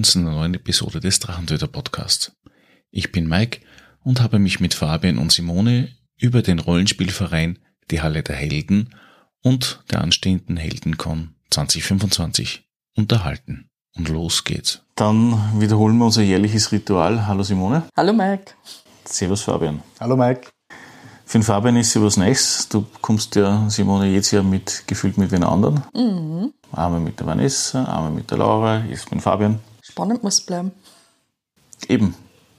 zu einer neuen Episode des Drachentöter Podcasts. Ich bin Mike und habe mich mit Fabian und Simone über den Rollenspielverein Die Halle der Helden und der anstehenden Heldencon 2025 unterhalten. Und los geht's. Dann wiederholen wir unser jährliches Ritual. Hallo Simone. Hallo Mike. Servus Fabian. Hallo Mike. Für den Fabian ist ja was Neues. Du kommst ja, Simone, jedes Jahr gefühlt mit den anderen. Mhm. Einmal mit der Vanessa, einmal mit der Laura, jetzt mit Fabian. Spannend muss es bleiben. Eben.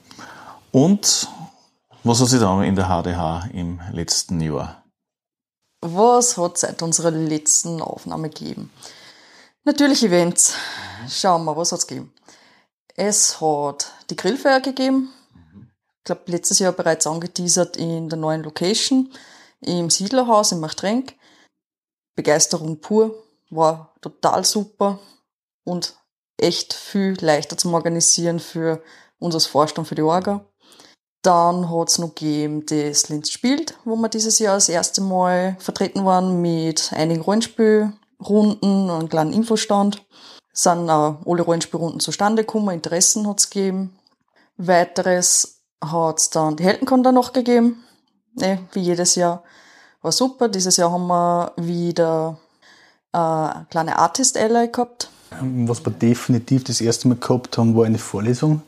Und was hat sich da in der HDH im letzten Jahr? Was hat es seit unserer letzten Aufnahme gegeben? Natürlich Events. Schauen wir, was hat es gegeben. Es hat die Grillfeier gegeben. Ich glaube, letztes Jahr bereits angeteasert in der neuen Location, im Siedlerhaus in Machtrenk. Begeisterung pur, war total super und echt viel leichter zum Organisieren für uns als Vorstand, für die Orga. Dann hat es noch gegeben, das Linz spielt, wo wir dieses Jahr das erste Mal vertreten waren mit einigen Rollenspielrunden und einem kleinen Infostand. Es sind alle Rollenspielrunden zustande gekommen, Interessen hat es gegeben. Weiteres hat es dann die Heldencon da noch gegeben, wie jedes Jahr. War super, dieses Jahr haben wir wieder eine kleine Artist Ally gehabt. Was wir definitiv das erste Mal gehabt haben, war eine Vorlesung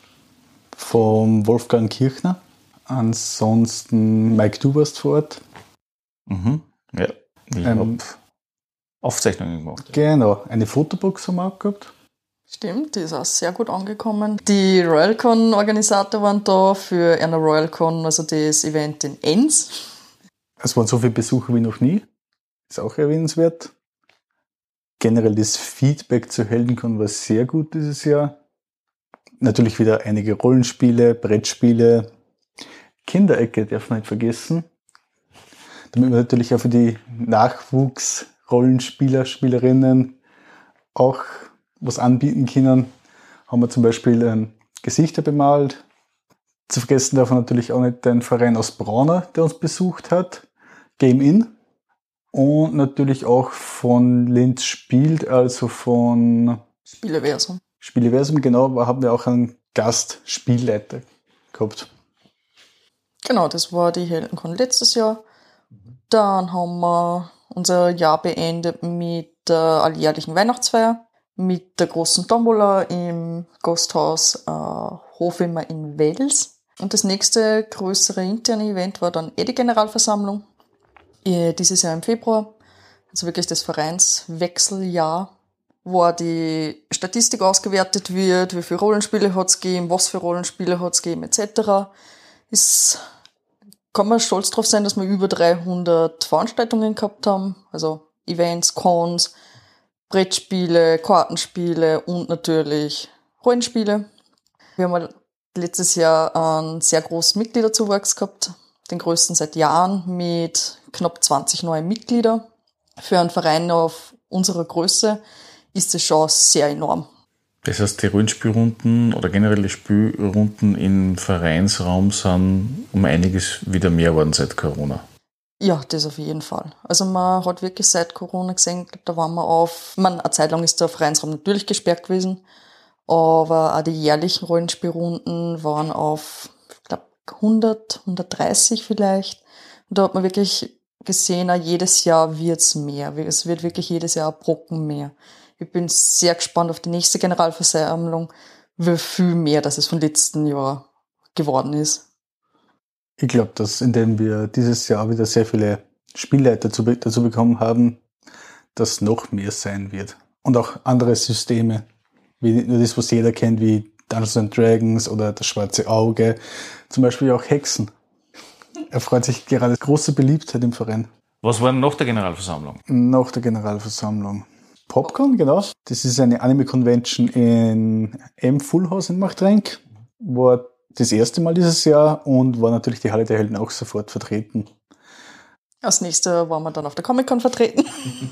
vom Wolfgang Kirchner. Ansonsten, Mike, du warst vor Ort. Mhm. Ja, ich habe Aufzeichnungen gemacht. Genau, eine Fotobox haben wir auch gehabt. Stimmt, die ist auch sehr gut angekommen. Die RoyalCon-Organisatoren waren da für eine RoyalCon, also das Event in Enns. Es waren so viele Besucher wie noch nie. Ist auch erwähnenswert. Generell das Feedback zur Heldencon war sehr gut dieses Jahr. Natürlich wieder einige Rollenspiele, Brettspiele. Kinderecke darf man nicht vergessen. Damit wir natürlich auch für die Nachwuchs-Rollenspieler, Spielerinnen auch was anbieten können, haben wir zum Beispiel Gesichter bemalt. Zu vergessen darf man natürlich auch nicht den Verein aus Braunau, der uns besucht hat, Game In. Und natürlich auch von Linz spielt, also von Spieleversum. Spieleversum, genau, haben wir auch einen Gastspielleiter gehabt. Genau, das war die Heldencon letztes Jahr. Dann haben wir unser Jahr beendet mit der alljährlichen Weihnachtsfeier, mit der großen Tombola im Gasthaus Hofimmer in Wels. Und das nächste größere interne Event war dann die Generalversammlung. Dieses Jahr im Februar, also wirklich das Vereinswechseljahr, wo die Statistik ausgewertet wird, wie viele Rollenspiele hat es gegeben, was für Rollenspiele hat es gegeben, etc. Kann man stolz drauf sein, dass wir über 300 Veranstaltungen gehabt haben, also Events, Cons, Brettspiele, Kartenspiele und natürlich Rollenspiele. Wir haben letztes Jahr einen sehr großen Mitgliederzuwachs gehabt, den größten seit Jahren mit knapp 20 neuen Mitgliedern. Für einen Verein auf unserer Größe ist das schon sehr enorm. Das heißt, die Rollenspielrunden oder generelle Spielrunden im Vereinsraum sind um einiges wieder mehr geworden seit Corona. Ja, das auf jeden Fall. Also man hat wirklich seit Corona gesehen, da waren wir eine Zeit lang ist der Vereinsraum natürlich gesperrt gewesen, aber auch die jährlichen Rollenspielrunden waren auf, ich glaube, 100, 130 vielleicht. Und da hat man wirklich gesehen, auch jedes Jahr wird's mehr. Es wird wirklich jedes Jahr ein Brocken mehr. Ich bin sehr gespannt auf die nächste Generalversammlung, wie viel mehr das es vom letzten Jahr geworden ist. Ich glaube, dass indem wir dieses Jahr wieder sehr viele Spielleiter dazu bekommen haben, dass noch mehr sein wird. Und auch andere Systeme, wie nicht nur das, was jeder kennt, wie Dungeons & Dragons oder das Schwarze Auge, zum Beispiel auch Hexen. Er freut sich gerade große Beliebtheit im Verein. Was war denn nach der Generalversammlung? Nach der Generalversammlung. Popcorn, genau. Das ist eine Anime-Convention im Full House in Machtrenk. War das erste Mal dieses Jahr und war natürlich die Halle der Helden auch sofort vertreten. Als nächstes waren wir dann auf der Comic-Con vertreten.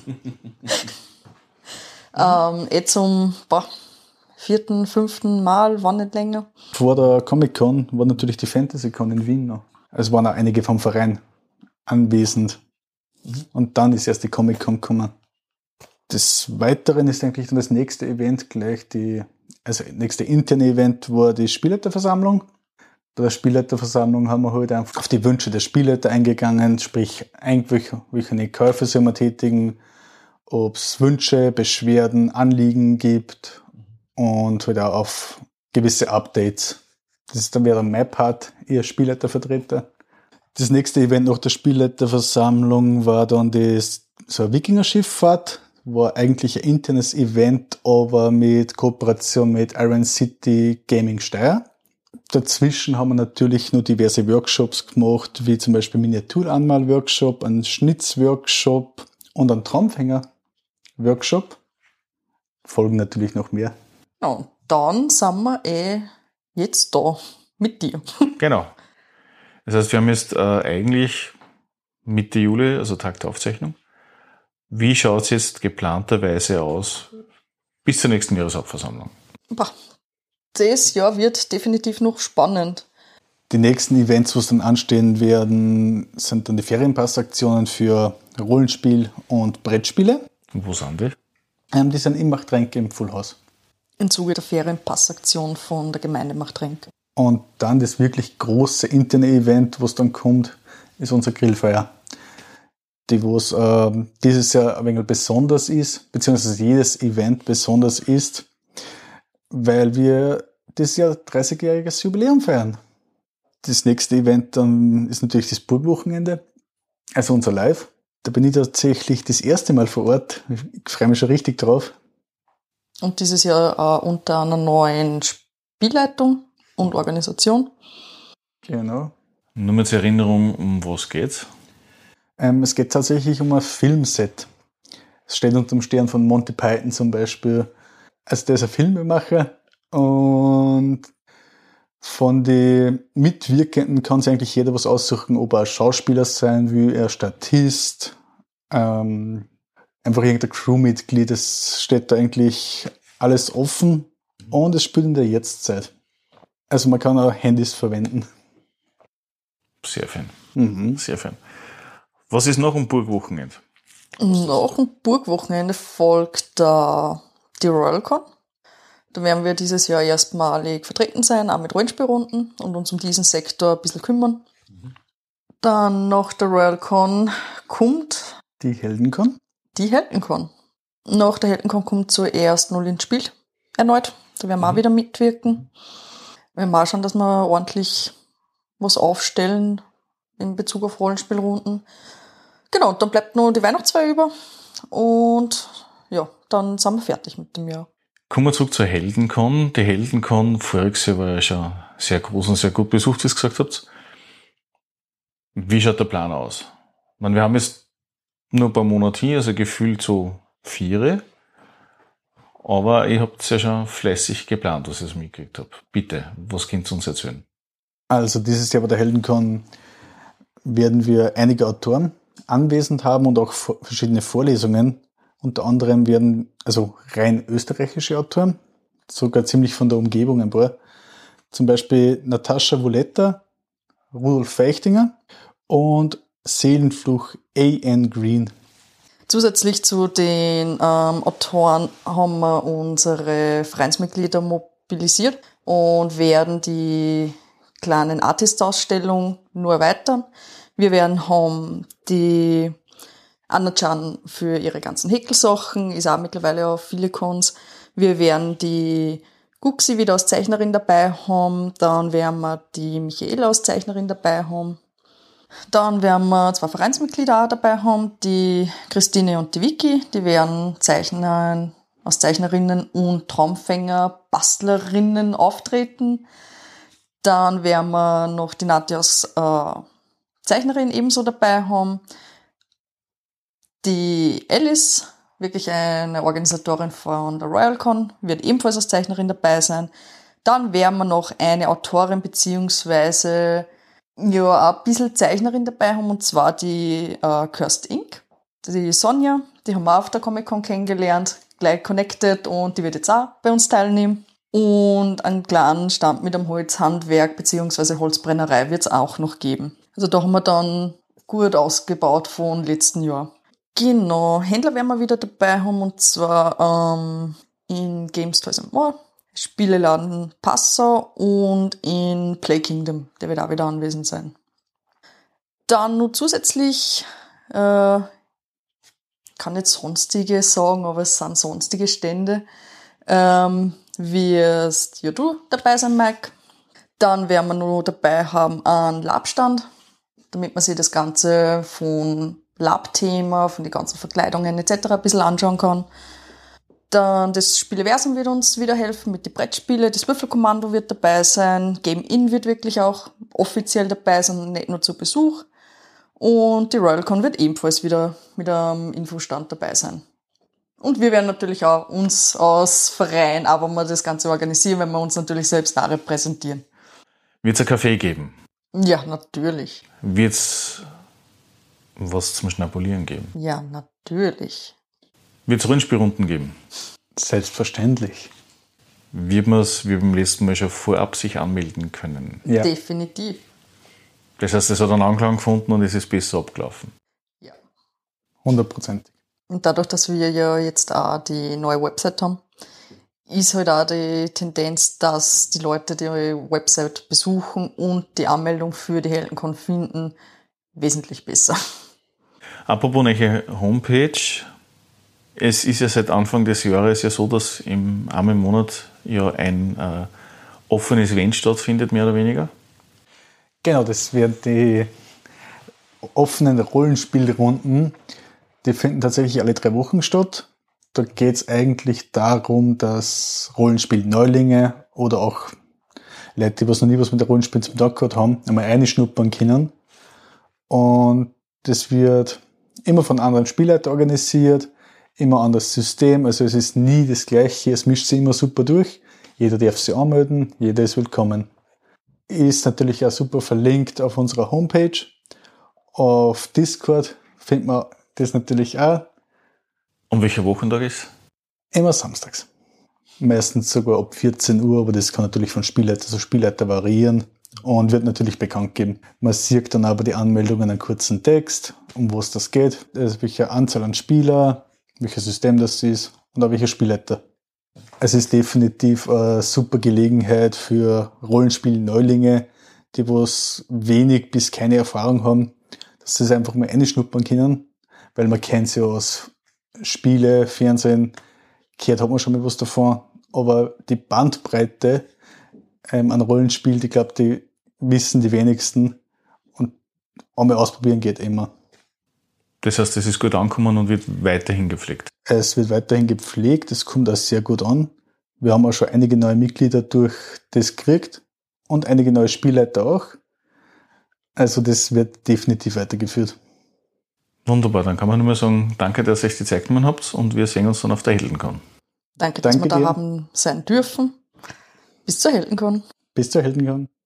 Zum 4., 5. Mal, war nicht länger. Vor der Comic-Con war natürlich die Fantasy-Con in Wien noch. Es waren auch einige vom Verein anwesend. Und dann ist erst die Comic-Con gekommen. Des Weiteren ist eigentlich dann das nächste Event gleich die Also nächste interne Event war die Spielleiterversammlung. Bei der Spielleiterversammlung haben wir halt einfach auf die Wünsche der Spielleiter eingegangen, sprich, welche Käufe soll man tätigen, ob es Wünsche, Beschwerden, Anliegen gibt und halt auch auf gewisse Updates. Das ist dann wieder mein Part, ihr Spielleitervertreter. Das nächste Event nach der Spielleiterversammlung war dann so eine Wikingerschifffahrt. War eigentlich ein internes Event, aber mit Kooperation mit Iron City Gaming Steyr. Dazwischen haben wir natürlich noch diverse Workshops gemacht, wie zum Beispiel Miniaturanmal-Workshop, einen Schnitz-Workshop und einen Traumfänger-Workshop. Folgen natürlich noch mehr. Ja, und dann sind wir jetzt da mit dir. Genau. Das heißt, wir haben jetzt eigentlich Mitte Juli, also Tag der Aufzeichnung. Wie schaut es jetzt geplanterweise aus bis zur nächsten Jahreshauptversammlung? Das Jahr wird definitiv noch spannend. Die nächsten Events, was dann anstehen werden, sind dann die Ferienpassaktionen für Rollenspiel und Brettspiele. Und wo sind die? Die sind im Machtrenk im Fullhaus. Im Zuge der Ferienpassaktion von der Gemeinde Machtrenk. Und dann das wirklich große interne Event, was dann kommt, ist unser Grillfeier. Die, was dieses Jahr ein wenig besonders ist, beziehungsweise jedes Event besonders ist, weil wir dieses Jahr 30-jähriges Jubiläum feiern. Das nächste Event dann ist natürlich das Burgwochenende, also unser Live. Da bin ich tatsächlich das erste Mal vor Ort. Ich freue mich schon richtig drauf. Und dieses Jahr unter einer neuen Spielleitung und Organisation. Genau. Nur mal zur Erinnerung, um was geht's? Es geht tatsächlich um ein Filmset. Es steht unter dem Stern von Monty Python zum Beispiel. Also der ist ein Filmemacher und von den Mitwirkenden kann sich eigentlich jeder was aussuchen, ob er ein Schauspieler sein will, ein Statist, einfach irgendein Crewmitglied. Es steht da eigentlich alles offen und es spielt in der Jetztzeit. Also man kann auch Handys verwenden. Sehr fein. Sehr fein. Was ist noch am Burgwochenende? Nach dem Burgwochenende folgt die RoyalCon. Da werden wir dieses Jahr erstmalig vertreten sein, auch mit Rollenspielrunden und uns um diesen Sektor ein bisschen kümmern. Dann nach der RoyalCon kommt Die Heldencon. die Heldencon. Nach der Heldencon kommt zuerst Null ins Spiel erneut. Da werden wir auch wieder mitwirken. Wir werden auch schauen, dass wir ordentlich was aufstellen in Bezug auf Rollenspielrunden. Genau, und dann bleibt nur die Weihnachtsfeier über und ja, dann sind wir fertig mit dem Jahr. Kommen wir zurück zur Heldencon. Die Heldencon voriges Jahr war ja schon sehr groß und sehr gut besucht, wie ihr gesagt habt. Wie schaut der Plan aus? Ich meine, wir haben jetzt nur ein paar Monate hier, also gefühlt so 4. Aber ihr habt es ja schon fleißig geplant, was ich so mitgekriegt habe. Bitte, was könnt ihr uns erzählen? Also dieses Jahr bei der Heldencon werden wir einige Autoren anwesend haben und auch verschiedene Vorlesungen. Unter anderem werden also rein österreichische Autoren, sogar ziemlich von der Umgebung ein paar. Zum Beispiel Natascha Woletta, Rudolf Feichtinger und Seelenfluch A.N. Green. Zusätzlich zu den Autoren haben wir unsere Vereinsmitglieder mobilisiert und werden die kleinen Artist-Ausstellung nur erweitern. Wir werden haben die Anna-Chan für ihre ganzen Häkelsachen, ist auch mittlerweile auf viele Cons. Wir werden die Guxi wieder als Zeichnerin dabei haben, dann werden wir die Michaela als Zeichnerin dabei haben. Dann werden wir 2 Vereinsmitglieder auch dabei haben, die Christine und die Vicky, die werden als Zeichnerinnen und Traumfänger, Bastlerinnen auftreten. Dann werden wir noch die Nadja als Zeichnerin ebenso dabei haben. Die Alice, wirklich eine Organisatorin von der RoyalCon, wird ebenfalls als Zeichnerin dabei sein. Dann werden wir noch eine Autorin beziehungsweise ja ein bisschen Zeichnerin dabei haben, und zwar die Cursed Ink, die Sonja, die haben wir auf der Comic-Con kennengelernt, gleich connected, und die wird jetzt auch bei uns teilnehmen. Und einen kleinen Stand mit einem Holzhandwerk beziehungsweise Holzbrennerei wird es auch noch geben. Also da haben wir dann gut ausgebaut von letzten Jahr. Genau, Händler werden wir wieder dabei haben, und zwar in Games Toys and More. Spieleladen Passau und in Play Kingdom. Der wird auch wieder anwesend sein. Dann nur zusätzlich, kann jetzt sonstige sagen, aber es sind sonstige Stände. Wirst ja du dabei sein, Mike. Dann werden wir noch dabei haben einen Labstand, damit man sich das Ganze von Lab-Thema, von den ganzen Verkleidungen etc. ein bisschen anschauen kann. Dann das Spieleversum wird uns wieder helfen mit den Brettspielen. Das Würfelkommando wird dabei sein. Game In wird wirklich auch offiziell dabei sein, nicht nur zu Besuch. Und die RoyalCon wird ebenfalls wieder mit einem Infostand dabei sein. Und wir werden natürlich auch uns als Verein, aber mal das Ganze organisieren, wenn wir uns natürlich selbst da repräsentieren. Wird es einen Kaffee geben? Ja, natürlich. Wird es was zum Schnabulieren geben? Ja, natürlich. Wird es Rollenspielrunden geben? Selbstverständlich. Wird man es wie beim letzten Mal schon vorab sich anmelden können? Ja, Definitiv. Das heißt, es hat einen Anklang gefunden und es ist besser abgelaufen. Ja. 100%. Und dadurch, dass wir ja jetzt auch die neue Website haben, ist halt auch die Tendenz, dass die Leute die Website besuchen und die Anmeldung für die HeldenCon finden, wesentlich besser. Apropos neue Homepage. Es ist ja seit Anfang des Jahres ja so, dass im einen Monat ja ein offenes Event stattfindet, mehr oder weniger. Genau, das werden die offenen Rollenspielrunden. Die finden tatsächlich alle 3 Wochen statt. Da geht es eigentlich darum, dass Rollenspiel-Neulinge oder auch Leute, die noch nie was mit der Rollenspiel zum Tag gehabt haben, einmal reinschnuppern können. Und das wird immer von anderen Spielleitern organisiert, immer ein anderes System. Also es ist nie das Gleiche, es mischt sich immer super durch. Jeder darf sich anmelden, jeder ist willkommen. Ist natürlich auch super verlinkt auf unserer Homepage. Auf Discord findet man das natürlich auch. Und welcher Wochentag ist? Immer samstags. Meistens sogar ab 14 Uhr, aber das kann natürlich von Spielleiter zu Spielleiter variieren und wird natürlich bekannt geben. Man sieht dann aber die Anmeldungen einen kurzen Text, um was das geht, also welche Anzahl an Spieler, welches System das ist und auch welcher Spielleiter. Es ist definitiv eine super Gelegenheit für Rollenspiel-Neulinge, die was wenig bis keine Erfahrung haben, dass sie es einfach mal reinschnuppern können, weil man kennt sie aus Spiele, Fernsehen, gehört hat man schon mal was davon, aber die Bandbreite an Rollenspiel, ich glaube, die wissen die wenigsten und einmal ausprobieren geht immer. Das heißt, es ist gut angekommen und wird weiterhin gepflegt. Es wird weiterhin gepflegt, es kommt auch sehr gut an. Wir haben auch schon einige neue Mitglieder durch das gekriegt und einige neue Spielleiter auch. Also das wird definitiv weitergeführt. Wunderbar, dann kann man nur mal sagen, danke, dass ihr euch die Zeit genommen habt und wir sehen uns dann auf der HeldenCon. Danke, dass wir da dir. haben sein dürfen. Bis zur HeldenCon. Bis zur HeldenCon.